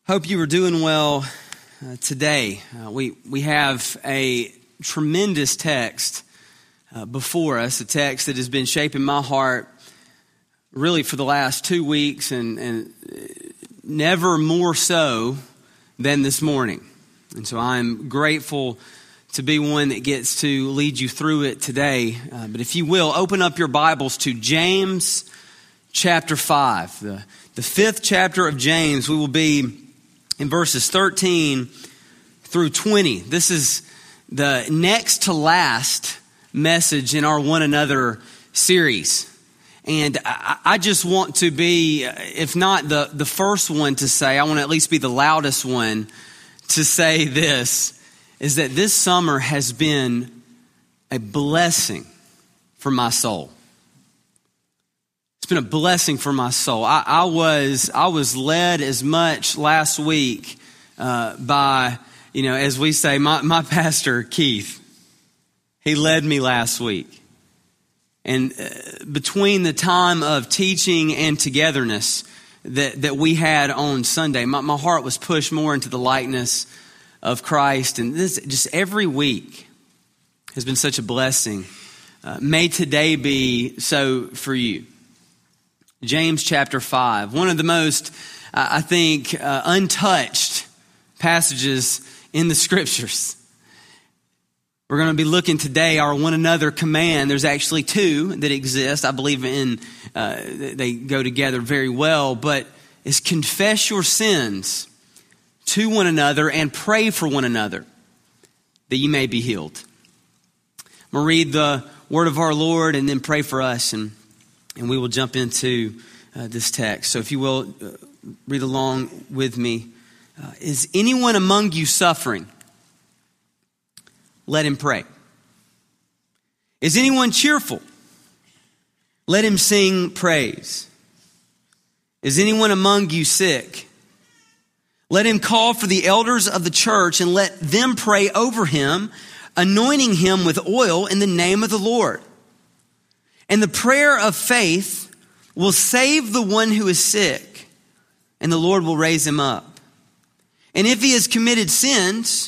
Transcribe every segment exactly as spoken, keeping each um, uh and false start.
Hope you are doing well uh, today. Uh, we we have a tremendous text uh, before us, a text that has been shaping my heart really for the last two weeks and, and never more so than this morning. And so I'm grateful to be one that gets to lead you through it today. Uh, but if you will, open up your Bibles to James chapter five, the, the fifth chapter of James. We will be in verses thirteen through twenty. This is the next to last message in our One Another series. And I, I just want to be, if not the, the first one to say, I want to at least be the loudest one to say this, is that this summer has been a blessing for my soul. It's been a blessing for my soul. I, I was I was led as much last week uh, by, you know, as we say, my, my pastor, Keith. He led me last week. And uh, between the time of teaching and togetherness that, that we had on Sunday, my, my heart was pushed more into the likeness of Christ. And this just every week has been such a blessing. Uh, may today be so for you. James chapter five, one of the most, uh, I think, uh, untouched passages in the scriptures. We're going to be looking today our one another command. There's actually two that exist. I believe in uh, they go together very well, but is confess your sins to one another and pray for one another that you may be healed. I'm going to read the word of our Lord and then pray for us, and And we will jump into uh, this text. So if you will, uh, read along with me. Uh, is anyone among you suffering? Let him pray. Is anyone cheerful? Let him sing praise. Is anyone among you sick? Let him call for the elders of the church and let them pray over him, anointing him with oil in the name of the Lord. And the prayer of faith will save the one who is sick, and the Lord will raise him up. And if he has committed sins,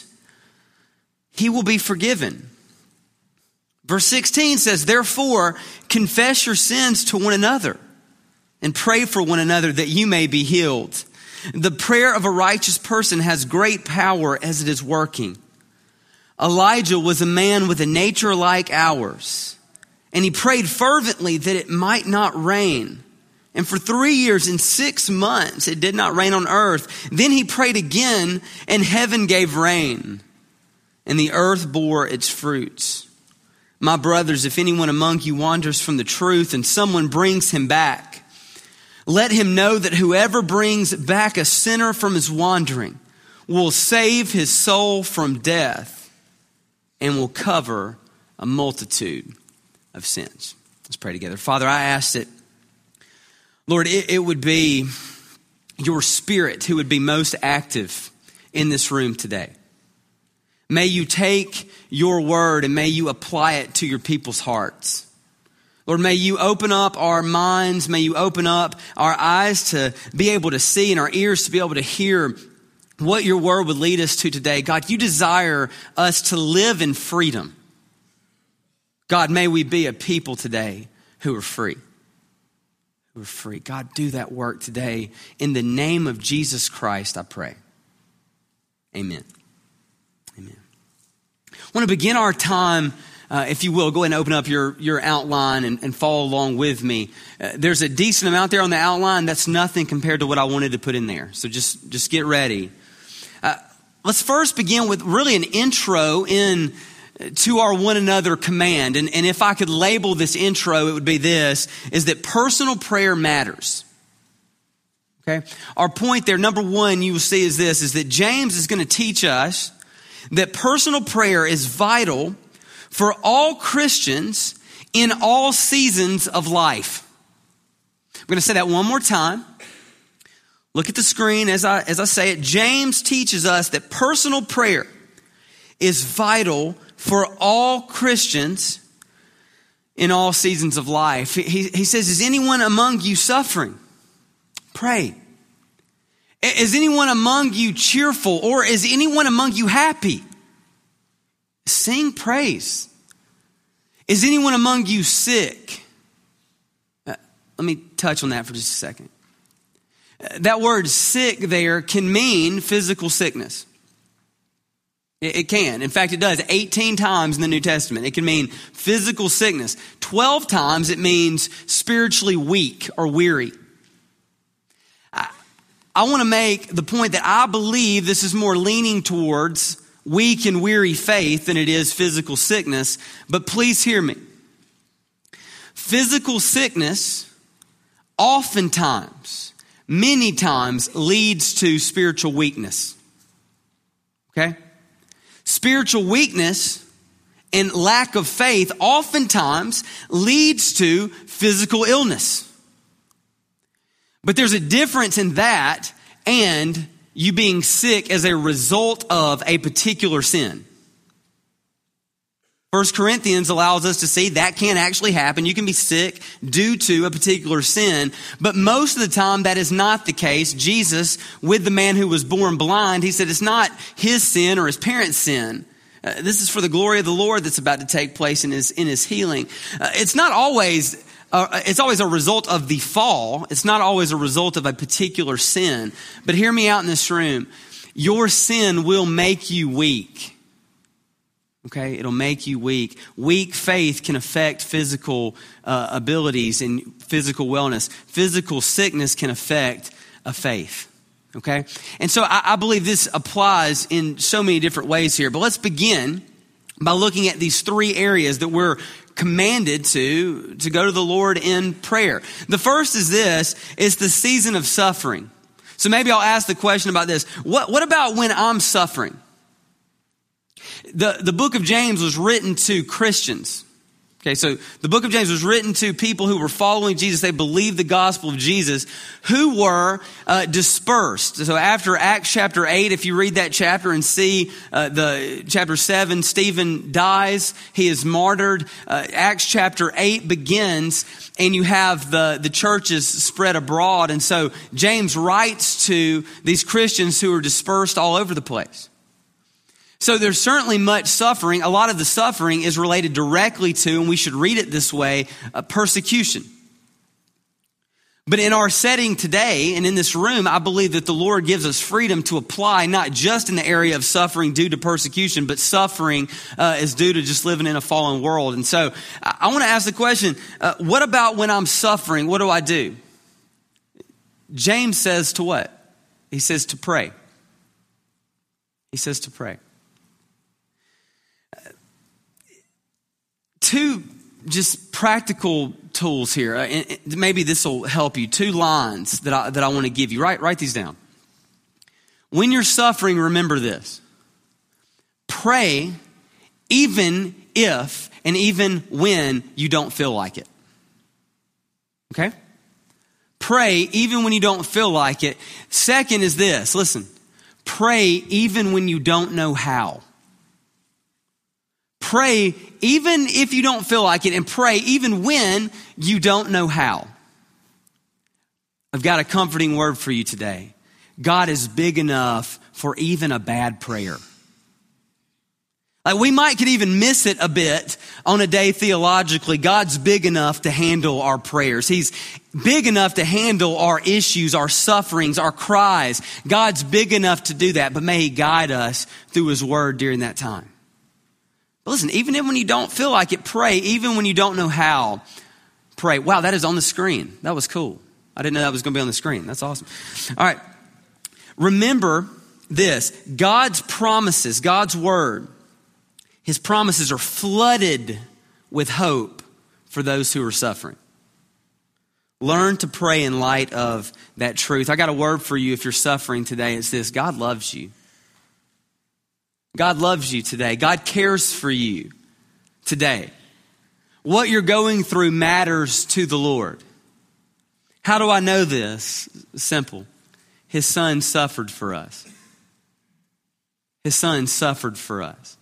he will be forgiven. Verse sixteen says, therefore, confess your sins to one another and pray for one another that you may be healed. The prayer of a righteous person has great power as it is working. Elijah was a man with a nature like ours. And he prayed fervently that it might not rain. And for three years and six months, it did not rain on earth. Then he prayed again, and heaven gave rain, and the earth bore its fruits. My brothers, if anyone among you wanders from the truth and someone brings him back, let him know that whoever brings back a sinner from his wandering will save his soul from death and will cover a multitude of sins. Let's pray together. Father, I ask that, Lord, it, it would be your Spirit who would be most active in this room today. May you take your word and may you apply it to your people's hearts. Lord, may you open up our minds. May you open up our eyes to be able to see and our ears to be able to hear what your word would lead us to today. God, you desire us to live in freedom. God, may we be a people today who are free. Who are free. God, do that work today. In the name of Jesus Christ, I pray. Amen. Amen. I want to begin our time, uh, if you will, go ahead and open up your, your outline and, and follow along with me. Uh, there's a decent amount there on the outline. That's nothing compared to what I wanted to put in there. So just, just get ready. Uh, let's first begin with really an intro in to our one another command. And, and if I could label this intro, it would be this, is that personal prayer matters. Okay. Our point there, number one, you will see is this, is that James is going to teach us that personal prayer is vital for all Christians in all seasons of life. I'm going to say that one more time. Look at the screen as I, as I say it. James teaches us that personal prayer is vital for all Christians in all seasons of life. He, he says, is anyone among you suffering? Pray. Is anyone among you cheerful, or is anyone among you happy? Sing praise. Is anyone among you sick? Uh, let me touch on that for just a second. Uh, that word sick there can mean physical sickness. It, it can. In fact, it does. eighteen times in the New Testament. It can mean physical sickness. twelve times it means spiritually weak or weary. I, I want to make the point that I believe this is more leaning towards weak and weary faith than it is physical sickness. But please hear me. Physical sickness oftentimes, many times, leads to spiritual weakness. Okay? Spiritual weakness and lack of faith oftentimes leads to physical illness. But there's a difference in that and you being sick as a result of a particular sin. First Corinthians allows us to see that can actually happen. You can be sick due to a particular sin, but most of the time that is not the case. Jesus, with the man who was born blind, he said it's not his sin or his parents' sin. Uh, this is for the glory of the Lord that's about to take place in his, in his healing. Uh, it's not always Uh, it's always a result of the fall. It's not always a result of a particular sin. But hear me out in this room. Your sin will make you weak. Okay? It'll make you weak. Weak faith can affect physical uh, abilities and physical wellness. Physical sickness can affect a faith. Okay? And so I, I believe this applies in so many different ways here. But let's begin by looking at these three areas that we're commanded to, to go to the Lord in prayer. The first is this, is the season of suffering. So maybe I'll ask the question about this. What, what about when I'm suffering? The, the book of James was written to Christians. Okay, so the book of James was written to people who were following Jesus. They believed the gospel of Jesus, who were uh, dispersed. So after Acts chapter eight, if you read that chapter and see uh, the chapter seven, Stephen dies. He is martyred. Uh, Acts chapter eight begins, and you have the, the churches spread abroad. And so James writes to these Christians who are dispersed all over the place. So there's certainly much suffering. A lot of the suffering is related directly to, and we should read it this way, uh, persecution. But in our setting today and in this room, I believe that the Lord gives us freedom to apply not just in the area of suffering due to persecution, but suffering uh, is due to just living in a fallen world. And so I, I want to ask the question, uh, what about when I'm suffering? What do I do? James says to what? He says to pray. He says to pray. Two just practical tools here. And maybe this will help you. Two lines that I, that I want to give you. Write, write these down. When you're suffering, remember this. Pray even if and even when you don't feel like it. Okay? Pray even when you don't feel like it. Second is this. Listen. Pray even when you don't know how. Pray even if you don't feel like it, and pray even when you don't know how. I've got a comforting word for you today. God is big enough for even a bad prayer. Like we might could even miss it a bit on a day theologically. God's big enough to handle our prayers. He's big enough to handle our issues, our sufferings, our cries. God's big enough to do that, but may He guide us through His word during that time. But listen, even when you don't feel like it, pray. Even when you don't know how, pray. Wow, that is on the screen. That was cool. I didn't know that was going to be on the screen. That's awesome. All right. Remember this. God's promises, God's word, His promises are flooded with hope for those who are suffering. Learn to pray in light of that truth. I got a word for you if you're suffering today. It's this. God loves you. God loves you today. God cares for you today. What you're going through matters to the Lord. How do I know this? Simple. His Son suffered for us. His Son suffered for us.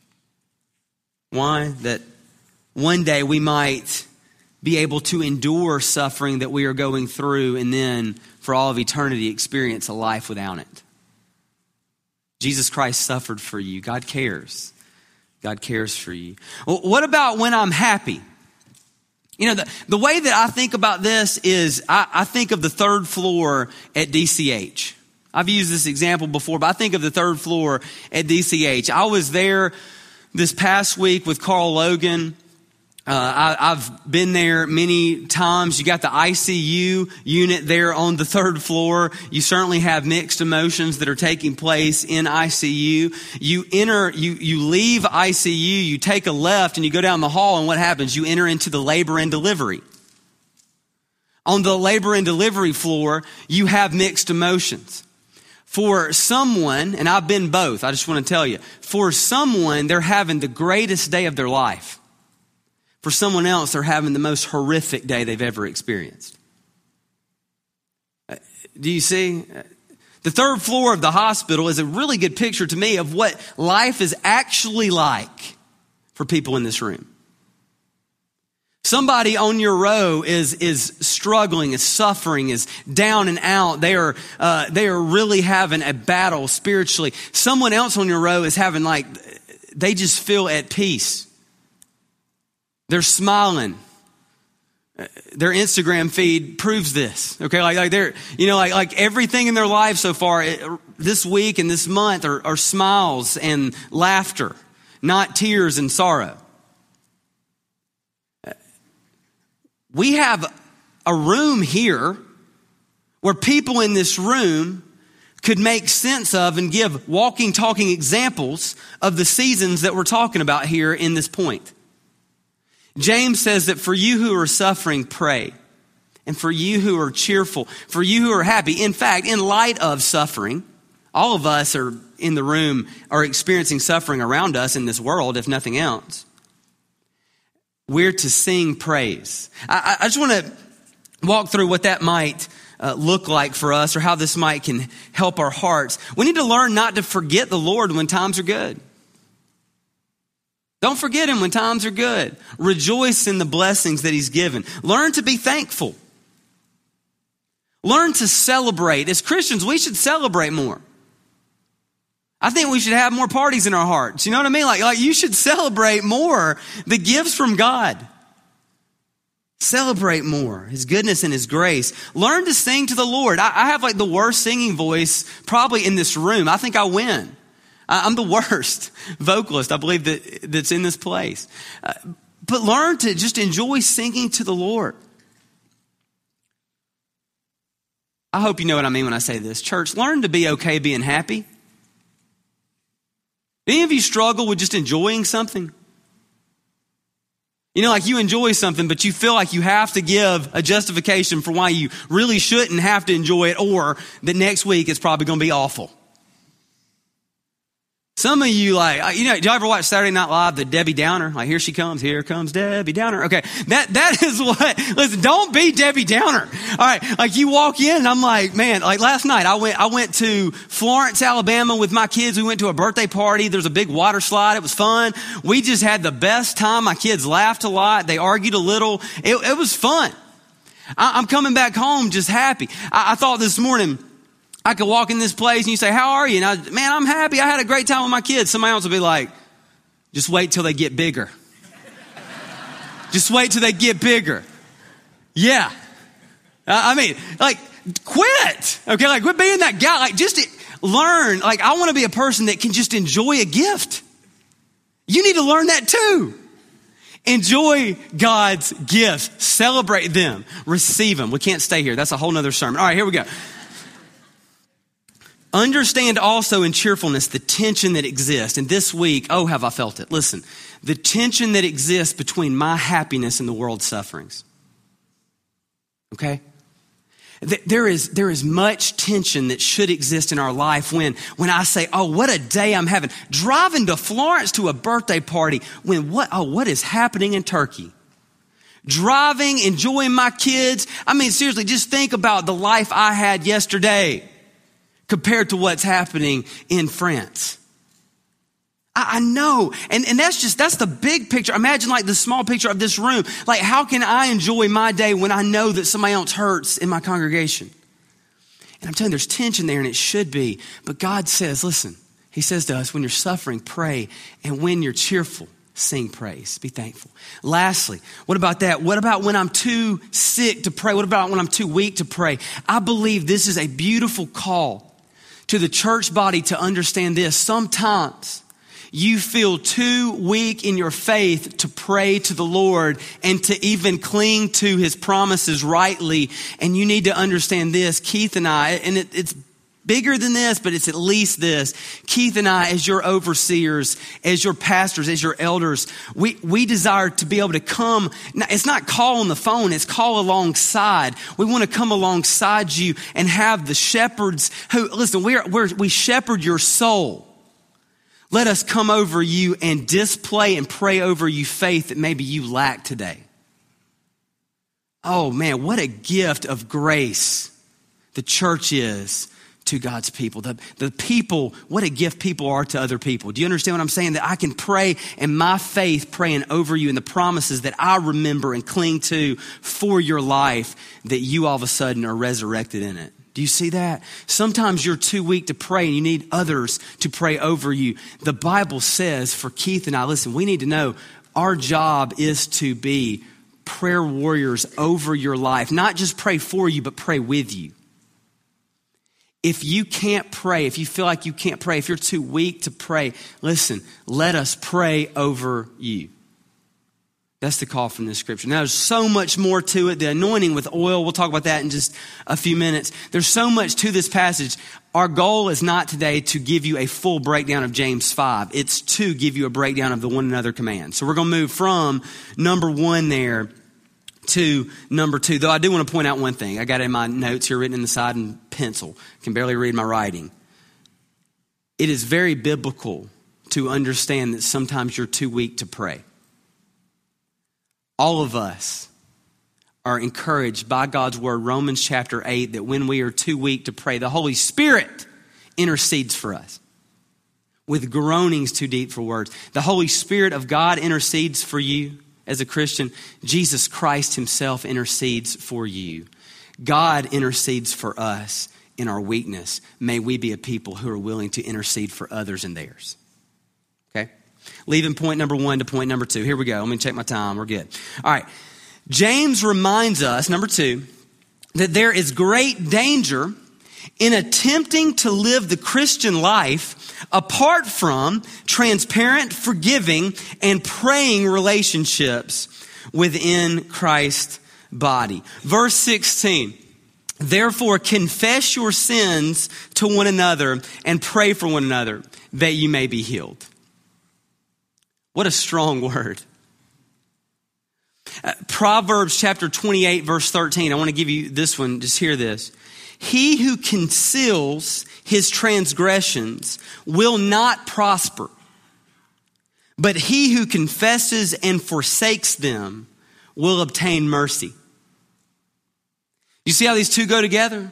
Why? That one day we might be able to endure suffering that we are going through, and then for all of eternity experience a life without it. Jesus Christ suffered for you. God cares. God cares for you. Well, what about when I'm happy? You know, the, the way that I think about this is I, I think of the third floor at D C H. I've used this example before, but I think of the third floor at D C H. I was there this past week with Carl Logan. Uh, I, I've been there many times. You got the I C U unit there on the third floor. You certainly have mixed emotions that are taking place in I C U. You enter, you, you leave I C U, you take a left and you go down the hall, and what happens? You enter into the labor and delivery. On the labor and delivery floor, you have mixed emotions. For someone, and I've been both, I just want to tell you, for someone, they're having the greatest day of their life. For someone else, they're having the most horrific day they've ever experienced. Do you see? The third floor of the hospital is a really good picture to me of what life is actually like for people in this room. Somebody on your row is is struggling, is suffering, is down and out. They are uh, they are really having a battle spiritually. Someone else on your row is having like, they just feel at peace. They're smiling. Their Instagram feed proves this. Okay, like like they're you know like like everything in their life so far it, this week and this month are, are smiles and laughter, not tears and sorrow. We have a room here where people in this room could make sense of and give walking, talking examples of the seasons that we're talking about here in this point. James says that for you who are suffering, pray. And for you who are cheerful, for you who are happy. In fact, in light of suffering, all of us are in the room are experiencing suffering around us in this world, if nothing else. We're to sing praise. I, I just want to walk through what that might uh, look like for us, or how this might can help our hearts. We need to learn not to forget the Lord when times are good. Don't forget him when times are good. Rejoice in the blessings that he's given. Learn to be thankful. Learn to celebrate. As Christians, we should celebrate more. I think we should have more parties in our hearts. You know what I mean? Like, like you should celebrate more the gifts from God. Celebrate more his goodness and his grace. Learn to sing to the Lord. I, I have like the worst singing voice probably in this room. I think I win. I, I'm the worst vocalist, I believe, that that's in this place. Uh, but learn to just enjoy singing to the Lord. I hope you know what I mean when I say this. Church, learn to be okay being happy. Any of you struggle with just enjoying something? You know, like you enjoy something, but you feel like you have to give a justification for why you really shouldn't have to enjoy it, or that next week it's probably going to be awful. Some of you, like, you know, did you ever watch Saturday Night Live, the Debbie Downer? Like, here she comes, here comes Debbie Downer. Okay, that that is what, listen, don't be Debbie Downer. All right, like you walk in and I'm like, man, like last night I went I went to Florence, Alabama with my kids. We went to a birthday party. There was a big water slide. It was fun. We just had the best time. My kids laughed a lot. They argued a little. It, it was fun. I, I'm coming back home just happy. I, I thought this morning, I could walk in this place and you say, how are you? And I, man, I'm happy. I had a great time with my kids. Somebody else will be like, just wait till they get bigger. Just wait till they get bigger. Yeah. I mean, like, quit. Okay, like, quit being that guy. Like, just learn. Like, I want to be a person that can just enjoy a gift. You need to learn that too. Enjoy God's gifts. Celebrate them. Receive them. We can't stay here. That's a whole nother sermon. All right, here we go. Understand also in cheerfulness the tension that exists. And this week, oh, have I felt it. Listen, the tension that exists between my happiness and the world's sufferings. Okay? There is, there is much tension that should exist in our life when, when I say, oh, what a day I'm having. Driving to Florence to a birthday party when what, oh, what is happening in Turkey? Driving, enjoying my kids. I mean, seriously, just think about the life I had yesterday compared to what's happening in France. I, I know. And, and that's just, that's the big picture. Imagine like the small picture of this room. Like, how can I enjoy my day when I know that somebody else hurts in my congregation? And I'm telling you, there's tension there, and it should be. But God says, listen, he says to us, when you're suffering, pray. And when you're cheerful, sing praise. Be thankful. Lastly, what about that? What about when I'm too sick to pray? What about when I'm too weak to pray? I believe this is a beautiful call to the church body to understand this. Sometimes you feel too weak in your faith to pray to the Lord and to even cling to his promises rightly. And you need to understand this. Keith and I, and it, it's bigger than this, but it's at least this. Keith and I, as your overseers, as your pastors, as your elders, we, we desire to be able to come. It's not call on the phone, it's call alongside. We want to come alongside you and have the shepherds who, listen, we're, we're, we shepherd your soul. Let us come over you and display and pray over you faith that maybe you lack today. Oh man, what a gift of grace the church is to God's people. The, the people, what a gift people are to other people. Do you understand what I'm saying? That I can pray and my faith praying over you and the promises that I remember and cling to for your life, that you all of a sudden are resurrected in it. Do you see that? Sometimes you're too weak to pray and you need others to pray over you. The Bible says for Keith and I, listen, we need to know our job is to be prayer warriors over your life. Not just pray for you, but pray with you. If you can't pray, if you feel like you can't pray, if you're too weak to pray, listen, let us pray over you. That's the call from this scripture. Now, there's so much more to it. The anointing with oil, we'll talk about that in just a few minutes. There's so much to this passage. Our goal is not today to give you a full breakdown of James five. It's to give you a breakdown of the one another command. So we're going to move from number one there to number two. Though I do want to point out one thing. I got it in my notes here written in the side in pencil. I can barely read my writing. It is very biblical to understand that sometimes you're too weak to pray. All of us are encouraged by God's word, Romans chapter eight, that when we are too weak to pray, the Holy Spirit intercedes for us with groanings too deep for words. The Holy Spirit of God intercedes for you as a Christian. Jesus Christ himself intercedes for you. God intercedes for us in our weakness. May we be a people who are willing to intercede for others in theirs. Okay? Leaving point number one to point number two. Here we go. Let me check my time. We're good. All right. James reminds us, number two, that there is great danger in attempting to live the Christian life apart from transparent, forgiving, and praying relationships within Christ's body. Verse sixteen. Therefore, confess your sins to one another and pray for one another that you may be healed. What a strong word. Uh, Proverbs chapter twenty-eight, verse thirteen. I want to give you this one. Just hear this. He who conceals his transgressions will not prosper, but he who confesses and forsakes them will obtain mercy. You see how these two go together?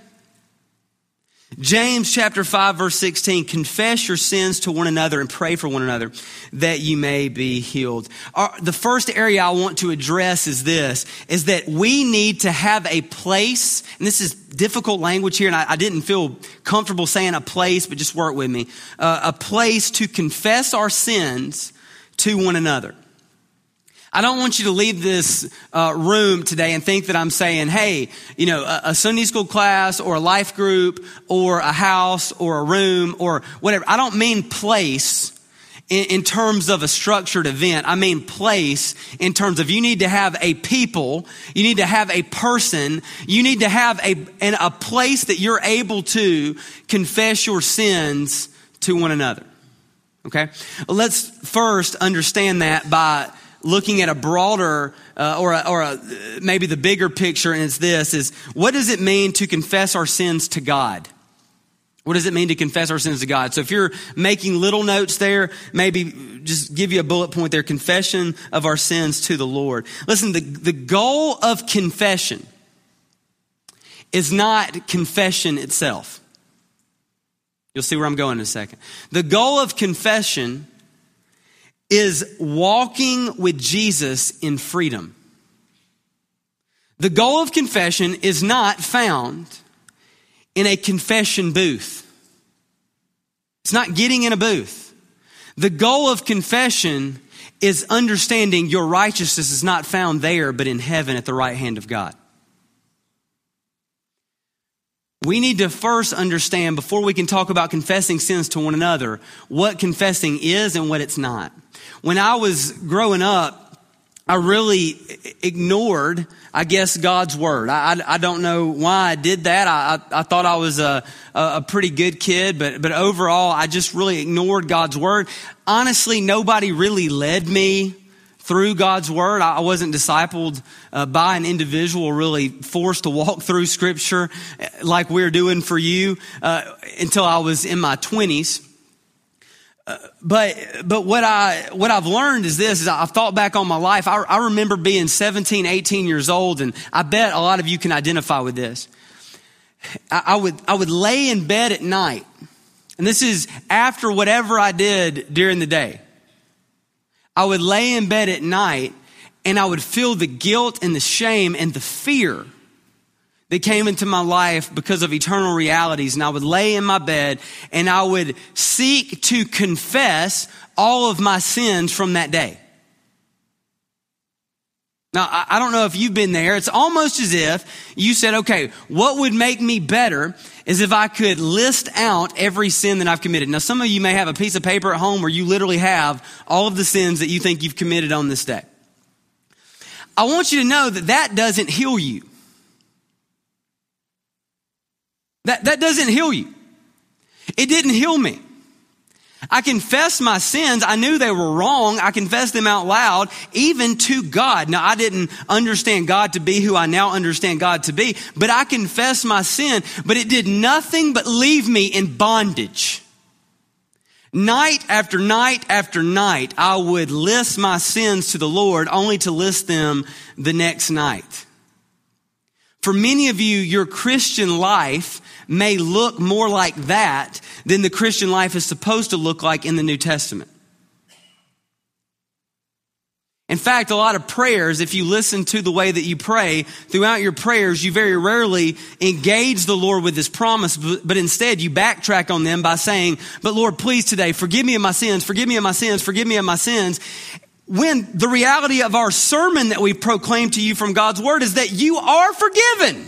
James chapter five, verse sixteen, confess your sins to one another and pray for one another that you may be healed. Our, the first area I want to address is this, is that we need to have a place, and this is difficult language here, and I, I didn't feel comfortable saying a place, but just work with me, uh, a place to confess our sins to one another. I don't want you to leave this uh, room today and think that I'm saying, hey, you know, a, a Sunday school class or a life group or a house or a room or whatever. I don't mean place in, in terms of a structured event. I mean place in terms of you need to have a people, you need to have a person, you need to have a, an, a place that you're able to confess your sins to one another. Okay? Let's first understand that by looking at a broader uh, or, a, or a, maybe the bigger picture, and it's this, is what does it mean to confess our sins to God? What does it mean to confess our sins to God? So if you're making little notes there, maybe just give you a bullet point there, confession of our sins to the Lord. Listen, the, the goal of confession is not confession itself. You'll see where I'm going in a second. The goal of confession is walking with Jesus in freedom. The goal of confession is not found in a confession booth. It's not getting in a booth. The goal of confession is understanding your righteousness is not found there, but in heaven at the right hand of God. We need to first understand, before we can talk about confessing sins to one another, what confessing is and what it's not. When I was growing up, I really ignored, I guess, God's word. I, I, I don't know why I did that. I, I, I thought I was a, a pretty good kid, but, but overall, I just really ignored God's word. Honestly, nobody really led me through God's word. I wasn't discipled uh, by an individual, really forced to walk through Scripture like we're doing for you uh, until I was in my twenties. Uh, but but what I what I've learned is this: is I've thought back on my life. I, I remember being seventeen, eighteen years old, and I bet a lot of you can identify with this. I, I would I would lay in bed at night, and this is after whatever I did during the day. I would lay in bed at night, and I would feel the guilt and the shame and the fear that came into my life because of eternal realities. And I would lay in my bed and I would seek to confess all of my sins from that day. Now, I don't know if you've been there. It's almost as if you said, okay, what would make me better is if I could list out every sin that I've committed. Now, some of you may have a piece of paper at home where you literally have all of the sins that you think you've committed on this day. I want you to know that that doesn't heal you. That, that doesn't heal you. It didn't heal me. I confessed my sins. I knew they were wrong. I confessed them out loud, even to God. Now, I didn't understand God to be who I now understand God to be, but I confessed my sin, but it did nothing but leave me in bondage. Night after night after night, I would list my sins to the Lord, only to list them the next night. For many of you, your Christian life may look more like that than the Christian life is supposed to look like in the New Testament. In fact, a lot of prayers, if you listen to the way that you pray, throughout your prayers, you very rarely engage the Lord with His promise, but instead you backtrack on them by saying, but Lord, please today, forgive me of my sins, forgive me of my sins, forgive me of my sins. When the reality of our sermon that we proclaim to you from God's word is that you are forgiven.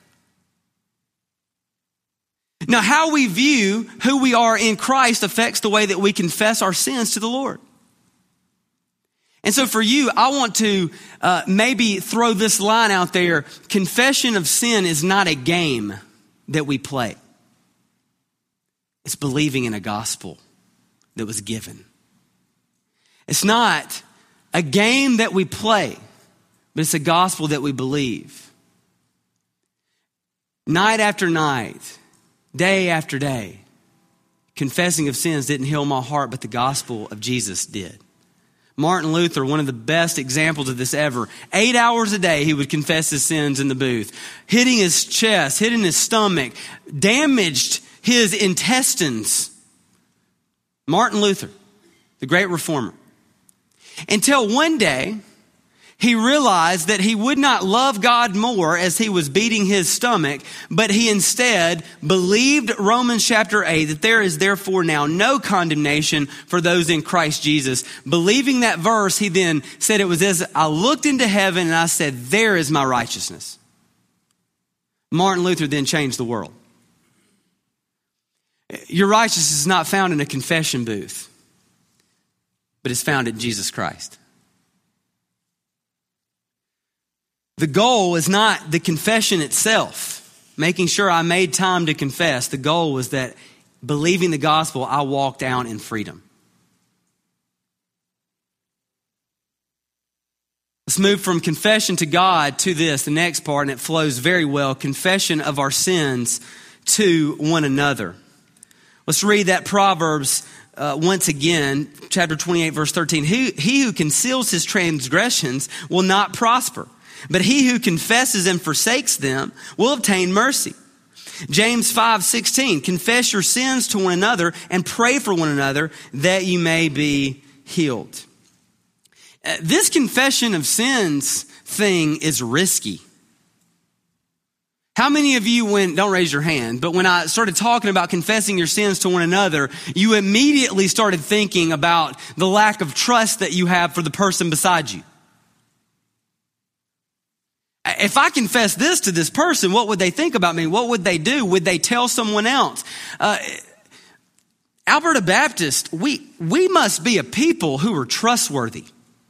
Now, how we view who we are in Christ affects the way that we confess our sins to the Lord. And so for you, I want to uh, maybe throw this line out there. Confession of sin is not a game that we play. It's believing in a gospel that was given. It's not a game that we play, but it's a gospel that we believe. Night after night, day after day, confessing of sins didn't heal my heart, but the gospel of Jesus did. Martin Luther, one of the best examples of this ever. Eight hours a day, he would confess his sins in the booth, hitting his chest, hitting his stomach, damaged his intestines. Martin Luther, the great reformer. Until one day, he realized that he would not love God more as he was beating his stomach, but he instead believed Romans chapter eight, that there is therefore now no condemnation for those in Christ Jesus. Believing that verse, he then said it was as I looked into heaven and I said, there is my righteousness. Martin Luther then changed the world. Your righteousness is not found in a confession booth, but it's found in Jesus Christ. The goal is not the confession itself, making sure I made time to confess. The goal was that believing the gospel, I walked out in freedom. Let's move from confession to God to this, the next part, and it flows very well. Confession of our sins to one another. Let's read that Proverbs uh, once again, chapter twenty-eight, verse thirteen. He, he who conceals his transgressions will not prosper, but he who confesses and forsakes them will obtain mercy. James five sixteen, confess your sins to one another and pray for one another that you may be healed. Uh, this confession of sins thing is risky. How many of you, when, don't raise your hand, but when I started talking about confessing your sins to one another, you immediately started thinking about the lack of trust that you have for the person beside you? If I confess this to this person, what would they think about me? What would they do? Would they tell someone else? Uh, Alberta Baptist, we, we must be a people who are trustworthy.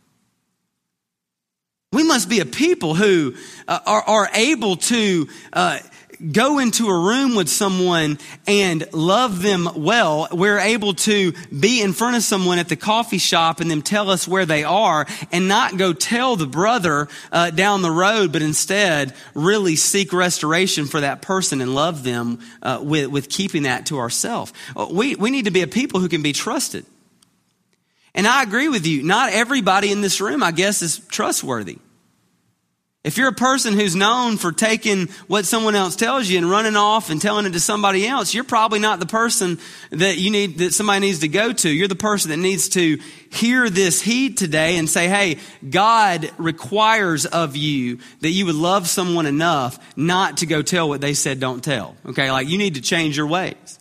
We must be a people who uh, are, are able to uh, go into a room with someone and love them well. We're able to be in front of someone at the coffee shop and them tell us where they are and not go tell the brother uh, down the road, but instead really seek restoration for that person and love them uh, with, with keeping that to ourselves. We, we need to be a people who can be trusted. And I agree with you. Not everybody in this room, I guess, is trustworthy. If you're a person who's known for taking what someone else tells you and running off and telling it to somebody else, you're probably not the person that you need, that somebody needs to go to. You're the person that needs to hear this heed today and say, hey, God requires of you that you would love someone enough not to go tell what they said don't tell. Okay, like you need to change your ways.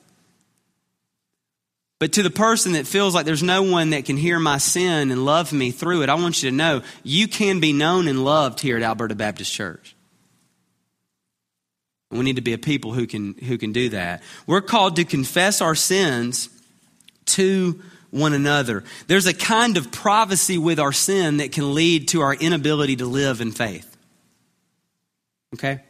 But to the person that feels like there's no one that can hear my sin and love me through it, I want you to know you can be known and loved here at Alberta Baptist Church. And we need to be a people who can who can do that. We're called to confess our sins to one another. There's a kind of privacy with our sin that can lead to our inability to live in faith. Okay?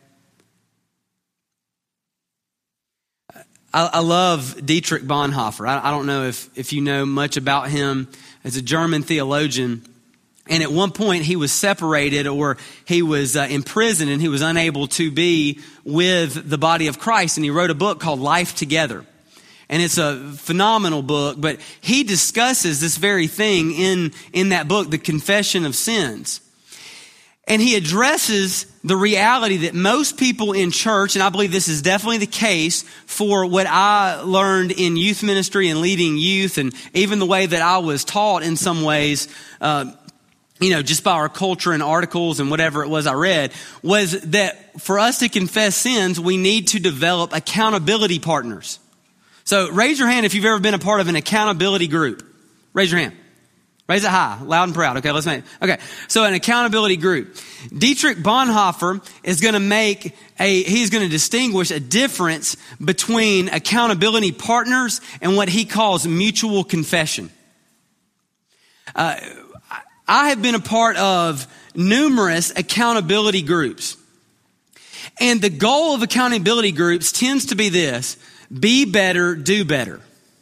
I, I love Dietrich Bonhoeffer. I, I don't know if, if you know much about him as a German theologian. And at one point he was separated, or he was uh, imprisoned, and he was unable to be with the body of Christ. And he wrote a book called Life Together. And it's a phenomenal book, but he discusses this very thing in, in that book, the confession of sins. And he addresses the reality that most people in church, and I believe this is definitely the case for what I learned in youth ministry and leading youth, and even the way that I was taught in some ways, uh, you know, just by our culture and articles and whatever it was I read, was that for us to confess sins, we need to develop accountability partners. So raise your hand if you've ever been a part of an accountability group. Raise your hand. Raise it high, loud and proud. Okay, let's make it. Okay, so an accountability group. Dietrich Bonhoeffer is going to make a, he's going to distinguish a difference between accountability partners and what he calls mutual confession. Uh, I have been a part of numerous accountability groups. And the goal of accountability groups tends to be this: be better, do better.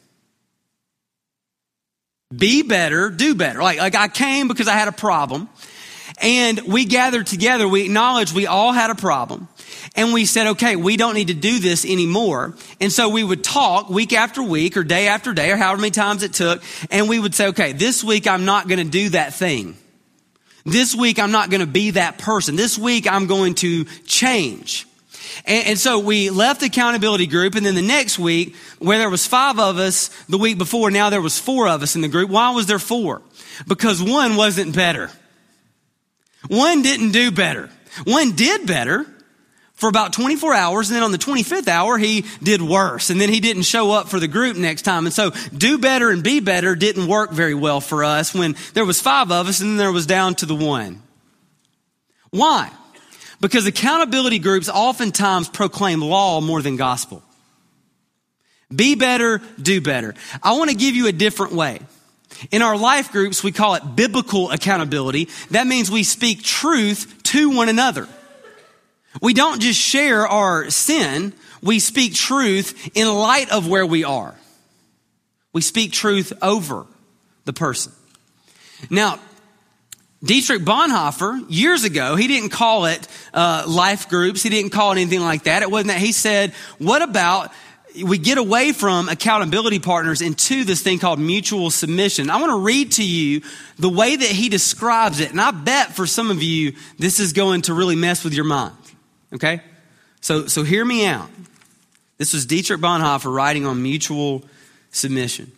Be better, do better. Like, like I came because I had a problem, and we gathered together. We acknowledged we all had a problem, and we said, okay, we don't need to do this anymore. And so we would talk week after week or day after day or however many times it took. And we would say, okay, this week I'm not going to do that thing. This week I'm not going to be that person. This week I'm going to change. And, and so we left the accountability group, and then the next week, where there was five of us the week before, now there was four of us in the group. Why was there four? Because one wasn't better. One didn't do better. One did better for about twenty-four hours, and then on the twenty-fifth hour, he did worse, and then he didn't show up for the group next time. And so do better and be better didn't work very well for us when there was five of us, and then there was down to the one. Why? Because accountability groups oftentimes proclaim law more than gospel. Be better, do better. I want to give you a different way. In our life groups, we call it biblical accountability. That means we speak truth to one another. We don't just share our sin. We speak truth in light of where we are. We speak truth over the person. Now, Dietrich Bonhoeffer, years ago, he didn't call it uh, life groups. He didn't call it anything like that. It wasn't that. He said, what about we get away from accountability partners into this thing called mutual submission? I want to read to you the way that he describes it. And I bet for some of you, this is going to really mess with your mind. Okay? So, so hear me out. This was Dietrich Bonhoeffer writing on mutual submission.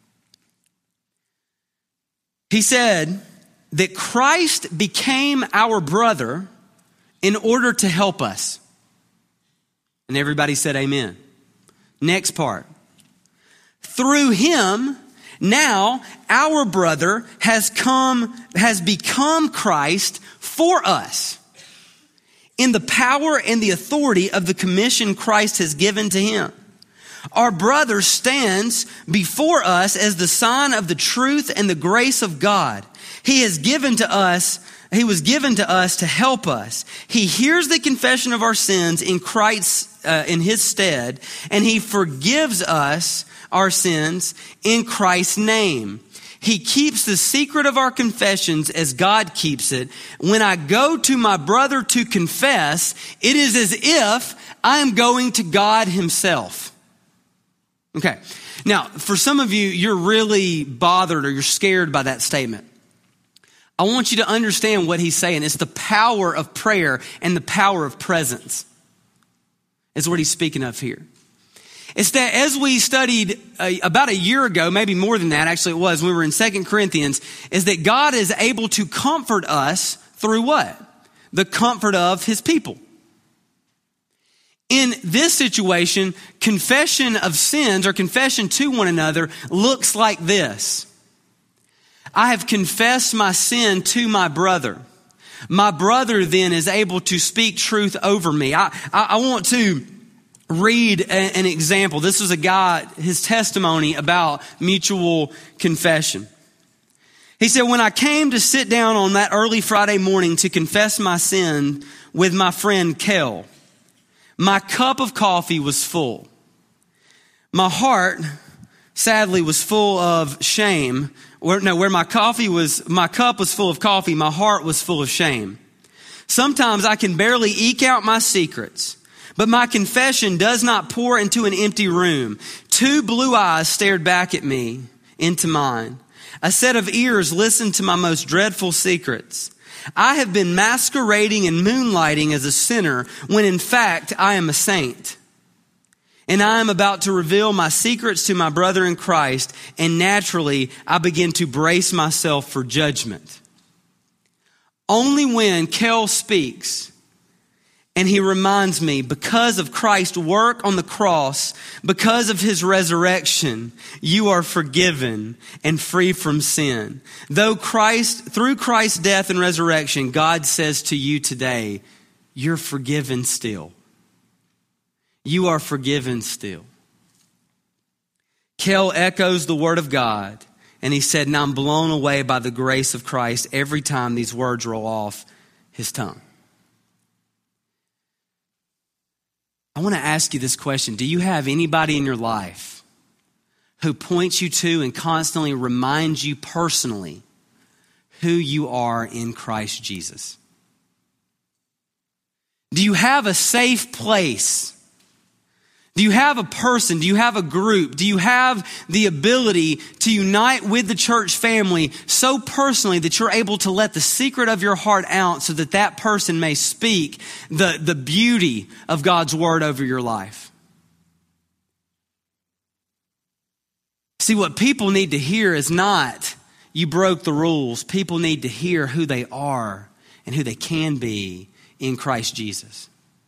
He said that Christ became our brother in order to help us. And everybody said amen. Next part. Through him, now our brother has come, has become Christ for us, in the power and the authority of the commission Christ has given to him. Our brother stands before us as the sign of the truth and the grace of God. He has given to us, he was given to us to help us. He hears the confession of our sins in Christ, uh, in his stead, and he forgives us our sins in Christ's name. He keeps the secret of our confessions as God keeps it. When I go to my brother to confess, it is as if I am going to God himself. Okay. Now, for some of you, you're really bothered or you're scared by that statement. I want you to understand what he's saying. It's the power of prayer and the power of presence is what he's speaking of here. It's that as we studied uh, about a year ago, maybe more than that, actually it was, when we were in Second Corinthians, is that God is able to comfort us through what? The comfort of his people. In this situation, confession of sins or confession to one another looks like this. I have confessed my sin to my brother. My brother then is able to speak truth over me. I, I, I want to read a, an example. This is a guy, his testimony about mutual confession. He said, when I came to sit down on that early Friday morning to confess my sin with my friend Kel, my cup of coffee was full. My heart, sadly, was full of shame. Where, no, where my coffee was, my cup was full of coffee, my heart was full of shame. Sometimes I can barely eke out my secrets, but my confession does not pour into an empty room. Two blue eyes stared back at me into mine. A set of ears listened to my most dreadful secrets. I have been masquerading and moonlighting as a sinner when in fact I am a saint. And I am about to reveal my secrets to my brother in Christ, and naturally I begin to brace myself for judgment. Only when Kel speaks and he reminds me, because of Christ's work on the cross, because of his resurrection, you are forgiven and free from sin. Though Christ, through Christ's death and resurrection, God says to you today, you're forgiven still. You are forgiven still. Kel echoes the word of God, and he said, now I'm blown away by the grace of Christ every time these words roll off his tongue. I want to ask you this question. Do you have anybody in your life who points you to and constantly reminds you personally who you are in Christ Jesus? Do you have a safe place? Do you have a person? Do you have a group? Do you have the ability to unite with the church family so personally that you're able to let the secret of your heart out so that that person may speak the, the beauty of God's word over your life? See, what people need to hear is not you broke the rules. People need to hear who they are and who they can be in Christ Jesus.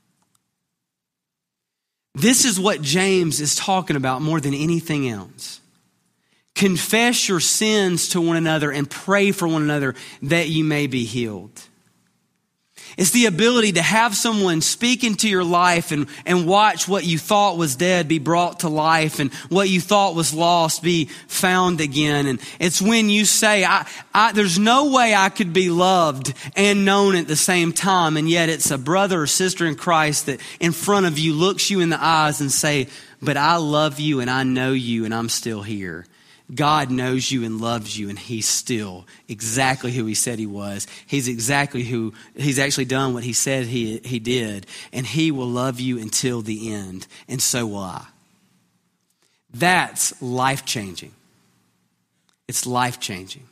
This is what James is talking about more than anything else. Confess your sins to one another and pray for one another that you may be healed. It's the ability to have someone speak into your life and, and watch what you thought was dead be brought to life and what you thought was lost be found again. And it's when you say, I, I, there's no way I could be loved and known at the same time. And yet it's a brother or sister in Christ that in front of you looks you in the eyes and say, but I love you and I know you and I'm still here. God knows you and loves you, and he's still exactly who he said he was. He's exactly who, he's actually done what he said he, he did, and he will love you until the end, and so will I. That's life-changing. It's life-changing.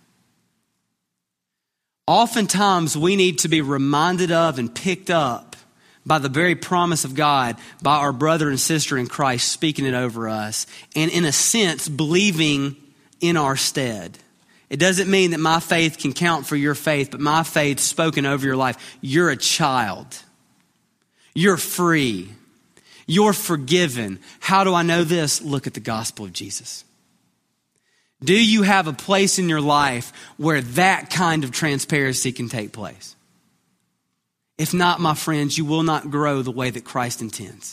Oftentimes, we need to be reminded of and picked up by the very promise of God, by our brother and sister in Christ speaking it over us, and in a sense, believing in our stead. It doesn't mean that my faith can count for your faith, but my faith spoken over your life. You're a child. You're free. You're forgiven. How do I know this? Look at the gospel of Jesus. Do you have a place in your life where that kind of transparency can take place? If not, my friends, you will not grow the way that Christ intends.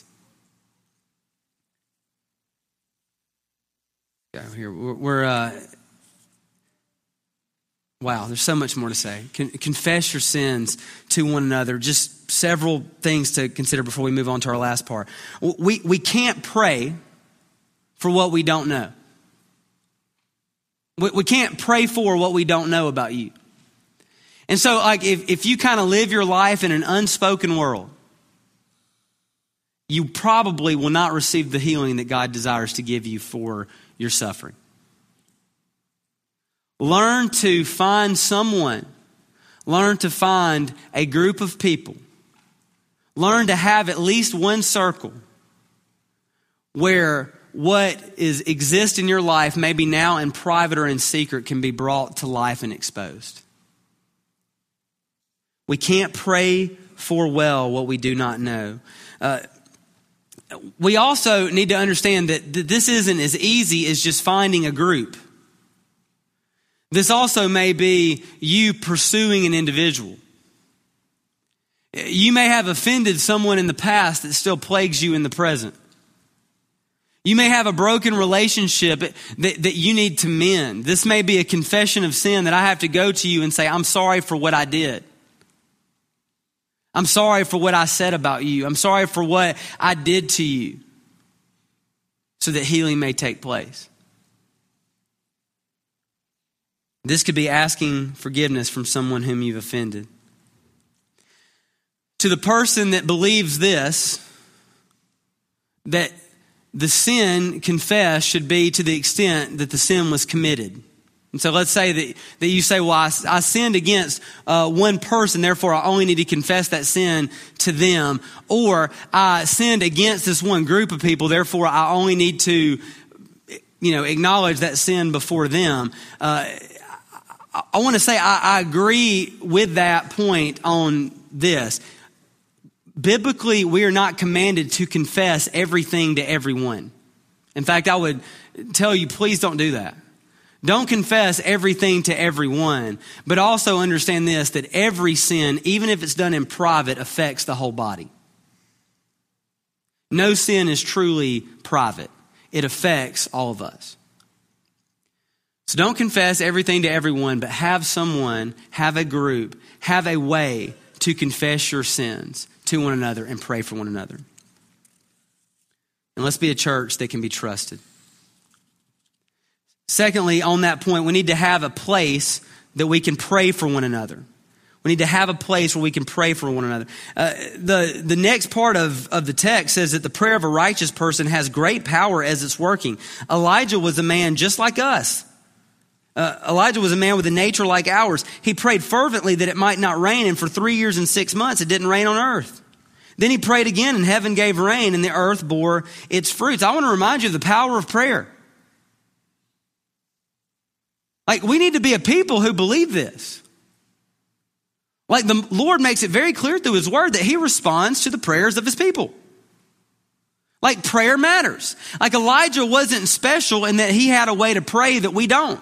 Okay, here we're, we're uh, wow, there's so much more to say. Con- confess your sins to one another. Just several things to consider before we move on to our last part. We we can't pray for what we don't know. We, we can't pray for what we don't know about you. And so, like, if, if you kind of live your life in an unspoken world, you probably will not receive the healing that God desires to give you for your suffering. Learn to find someone. Learn to find a group of people. Learn to have at least one circle where what is exists in your life, maybe now in private or in secret, can be brought to life and exposed. We can't pray for well what we do not know. Uh, we also need to understand that th- this isn't as easy as just finding a group. This also may be you pursuing an individual. You may have offended someone in the past that still plagues you in the present. You may have a broken relationship that, that you need to mend. This may be a confession of sin that I have to go to you and say, I'm sorry for what I did. I'm sorry for what I said about you. I'm sorry for what I did to you, so that healing may take place. This could be asking forgiveness from someone whom you've offended. To the person that believes this, that the sin confessed should be to the extent that the sin was committed. And so let's say that, that you say, well, I, I sinned against uh, one person, therefore I only need to confess that sin to them. Or I sinned against this one group of people, therefore I only need to, you know, acknowledge that sin before them. Uh, I, I want to say I, I agree with that point on this. Biblically, we are not commanded to confess everything to everyone. In fact, I would tell you, please don't do that. Don't confess everything to everyone, but also understand this, that every sin, even if it's done in private, affects the whole body. No sin is truly private. It affects all of us. So don't confess everything to everyone, but have someone, have a group, have a way to confess your sins to one another and pray for one another. And let's be a church that can be trusted. Secondly, on that point, we need to have a place that we can pray for one another. We need to have a place where we can pray for one another. Uh, the, the next part of, of the text says that the prayer of a righteous person has great power as it's working. Elijah was a man just like us. Uh, Elijah was a man with a nature like ours. He prayed fervently that it might not rain, and for three years and six months it didn't rain on earth. Then he prayed again, and heaven gave rain, and the earth bore its fruits. I want to remind you of the power of prayer. Like, we need to be a people who believe this. Like, the Lord makes it very clear through his word that he responds to the prayers of his people. Like, prayer matters. Like, Elijah wasn't special in that he had a way to pray that we don't.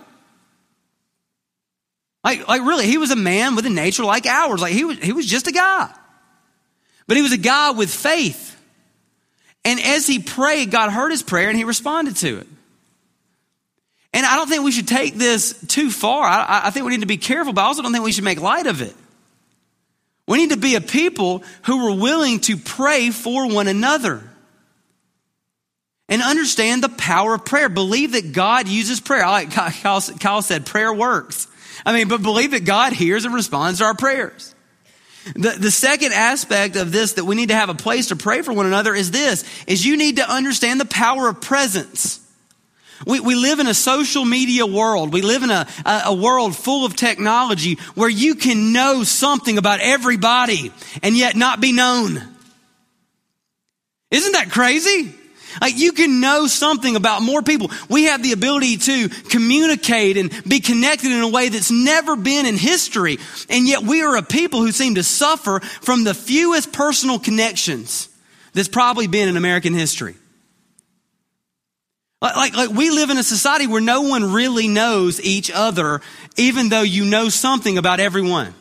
Like, like really, he was a man with a nature like ours. Like, he was, he was just a guy. But he was a guy with faith. And as he prayed, God heard his prayer and he responded to it. And I don't think we should take this too far. I, I think we need to be careful, but I also don't think we should make light of it. We need to be a people who are willing to pray for one another. And understand the power of prayer. Believe that God uses prayer. Like Kyle, Kyle said, prayer works. I mean, but believe that God hears and responds to our prayers. The, the second aspect of this, that we need to have a place to pray for one another, is this, is you need to understand the power of presence. We, we live in a social media world. We live in a, a, a world full of technology where you can know something about everybody and yet not be known. Isn't that crazy? Like, you can know something about more people. We have the ability to communicate and be connected in a way that's never been in history. And yet we are a people who seem to suffer from the fewest personal connections. that's probably been in American history. Like, like, like we live in a society where no one really knows each other, even though you know something about everyone.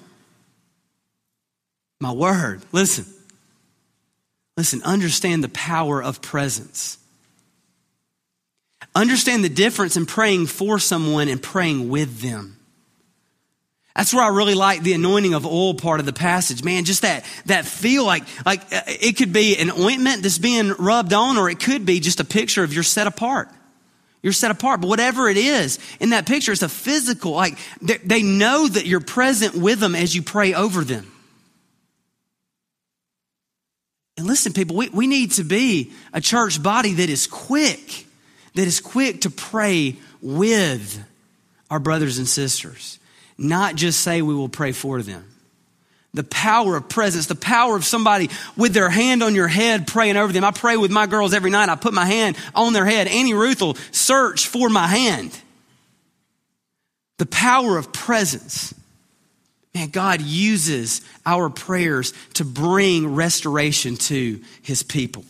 My word, listen. Listen, understand the power of presence. Understand the difference in praying for someone and praying with them. That's where I really like the anointing of oil part of the passage. Man, just that, that feel like, like it could be an ointment that's being rubbed on, or it could be just a picture of you're set apart. You're set apart. But whatever it is, in that picture, it's a physical, like they, they know that you're present with them as you pray over them. And listen, people, we, we need to be a church body that is quick, that is quick to pray with our brothers and sisters. Not just say we will pray for them. The power of presence, the power of somebody with their hand on your head praying over them. I pray with my girls every night. I put my hand on their head. Annie Ruth will search for my hand. The power of presence. Man, God uses our prayers to bring restoration to his people.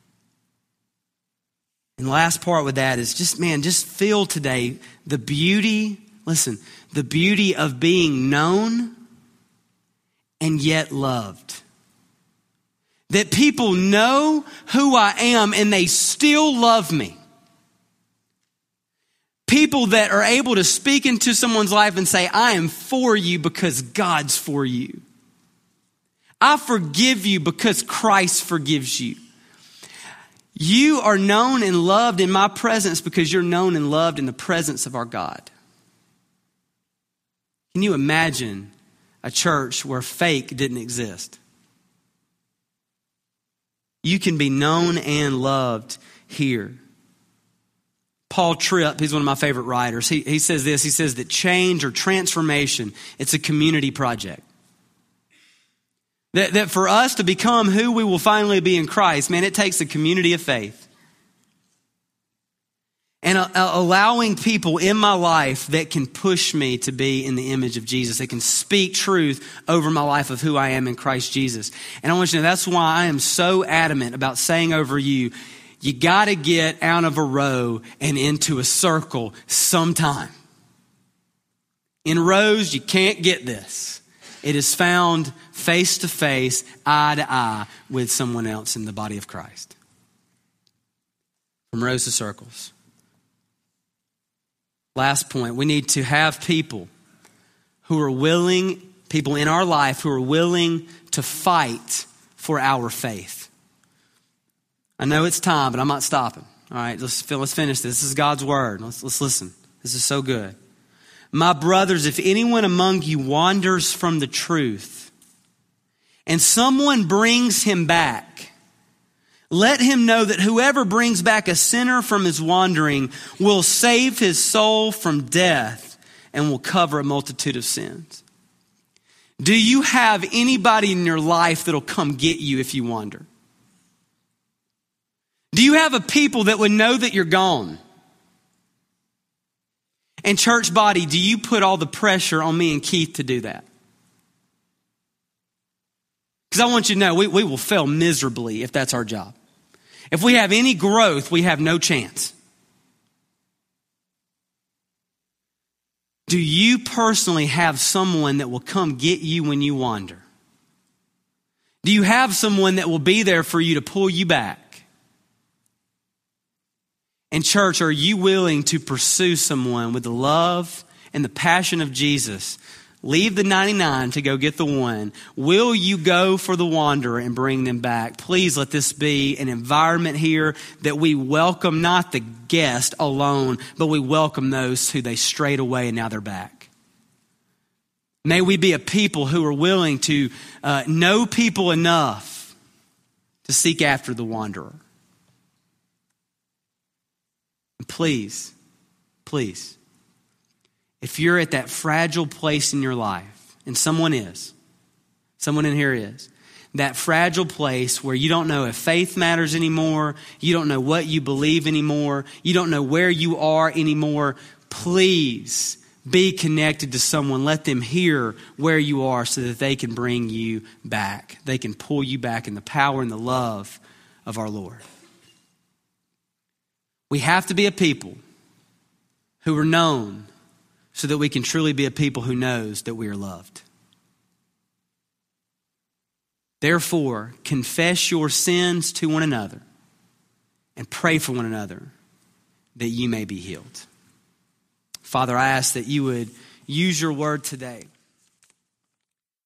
And the last part with that is just, man, just feel today the beauty, listen, the beauty of being known and yet loved. That people know who I am and they still love me. People that are able to speak into someone's life and say, I am for you because God's for you. I forgive you because Christ forgives you. You are known and loved in my presence because you're known and loved in the presence of our God. Can you imagine a church where fake didn't exist? You can be known and loved here. Paul Tripp, he's one of my favorite writers. He, he says this, he says that change or transformation, it's a community project. That, that for us to become who we will finally be in Christ, man, it takes a community of faith. And uh, allowing people in my life that can push me to be in the image of Jesus. They can speak truth over my life of who I am in Christ Jesus. And I want you to know that's why I am so adamant about saying over you, you got to get out of a row and into a circle sometime. In rows, you can't get this. It is found face to face, eye to eye with someone else in the body of Christ. From rows to circles. Last point, we need to have people who are willing, people in our life who are willing to fight for our faith. I know it's time, but I'm not stopping. All right, let's, let's finish this. This is God's word. Let's, let's listen. This is so good. My brothers, if anyone among you wanders from the truth and someone brings him back, let him know that whoever brings back a sinner from his wandering will save his soul from death and will cover a multitude of sins. Do you have anybody in your life that'll come get you if you wander? Do you have a people that would know that you're gone? And church body, do you put all the pressure on me and Keith to do that? Because I want you to know, we, we will fail miserably if that's our job. If we have any growth, we have no chance. Do you personally have someone that will come get you when you wander? Do you have someone that will be there for you to pull you back? And church, are you willing to pursue someone with the love and the passion of Jesus? Leave the ninety-nine to go get the one. Will you go for the wanderer and bring them back? Please let this be an environment here that we welcome not the guest alone, but we welcome those who they strayed away and now they're back. May we be a people who are willing to uh, know people enough to seek after the wanderer. Please, please, if you're at that fragile place in your life, and someone is, someone in here is, that fragile place where you don't know if faith matters anymore, you don't know what you believe anymore, you don't know where you are anymore, please be connected to someone. Let them hear where you are so that they can bring you back. They can pull you back in the power and the love of our Lord. We have to be a people who are known so that we can truly be a people who knows that we are loved. Therefore, confess your sins to one another and pray for one another that you may be healed. Father, I ask that you would use your word today